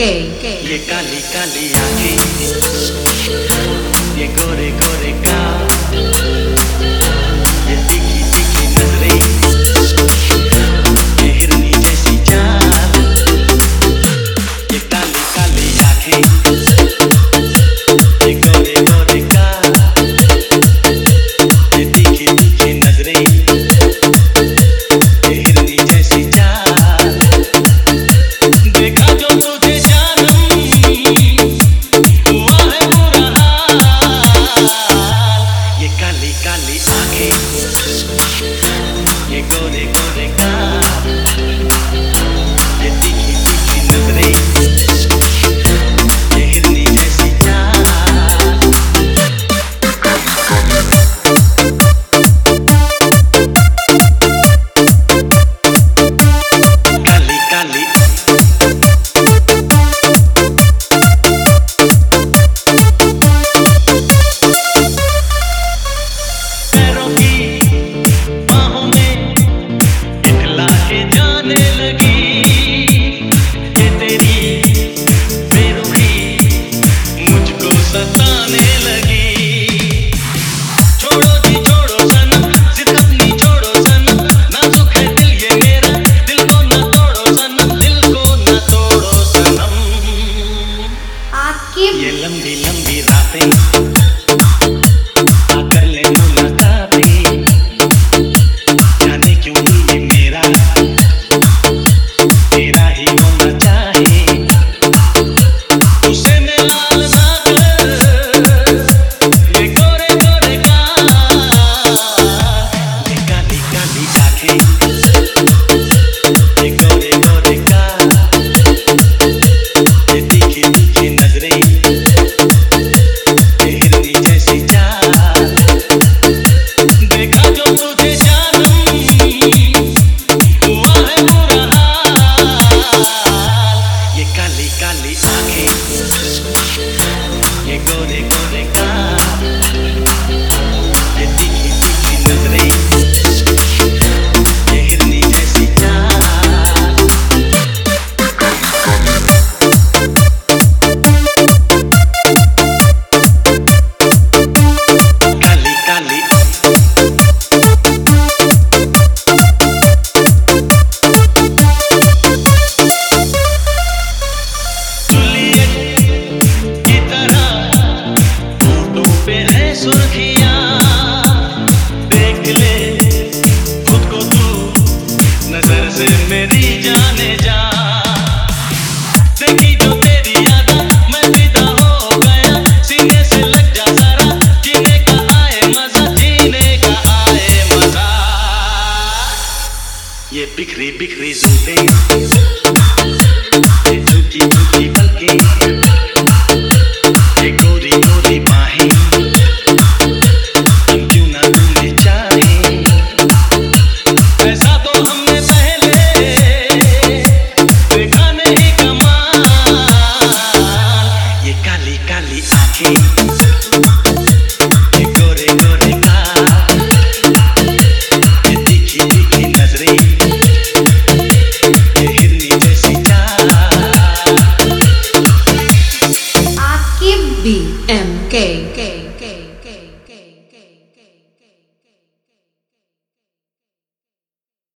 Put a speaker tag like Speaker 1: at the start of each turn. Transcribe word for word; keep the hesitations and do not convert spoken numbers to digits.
Speaker 1: ये काली काली आंखें, ये गोरे गोरे गाल, ये तीखी तीखी नजरें, ये हिरनी जैसी चाल। ये काली काली आंखें, ये गोरे गोरे गाल, ये तीखी तीखी नजरें, ये हिरनी जैसी चाल। देखा जो तुझे काली काली आंखें, ये गोरे गोरे गाल, ये तीखी तीखी नजरें, ये हिरनी जैसी चाल। काली काली जाने लगी, ये तेरी बेरुखी मुझको सताने लगी। छोड़ो जी छोड़ो सनम, जिद अपनी छोड़ो सनम, नाजुक है दिल ये मेरा, दिल को ना तोड़ो सनम, दिल को ना तोड़ो सनम।
Speaker 2: आपकी
Speaker 1: ये लंबी लंबी रातें आकर ले मुलाकातें, जाने क्यों ये मेरा तेरा ही होना चाहे। उसे मैं लाल सागर, ये गोरे गोरे गाल, ये काली काली आंखें, ये गोरे गोरे गाल, ये तीखी तीखी नजरें, ये हिरनी जैसी चाल। देखा जो तुझे जानम, हुआ है बुरा हाल। ये काली काली आंखें, ये गोरे गोरे गाल, ये तीखी तीखी नजरें, ये हिरनी जैसी चाल। काली काली सुर्खियां, देख ले खुद को तू नजर से मेरी जाने जा। देखी जो तेरी यादा मैं फिदा हो गया, सीने से लग जा जरा, जीने का आए मजा, जीने का आए मजा। ये बिखरी बिखरी जुल्फें, ये झुकी झुकी पलकें, ये गोरी गोरी बाहें, ऐसा तो हमने पहले देखा नहीं कमाल। ये काली काली आंखें, ये गोरे गोरे गाल, ये तीखी तीखी नजरें, ये हिरनी जैसी चाल।
Speaker 2: आपकी बी एम के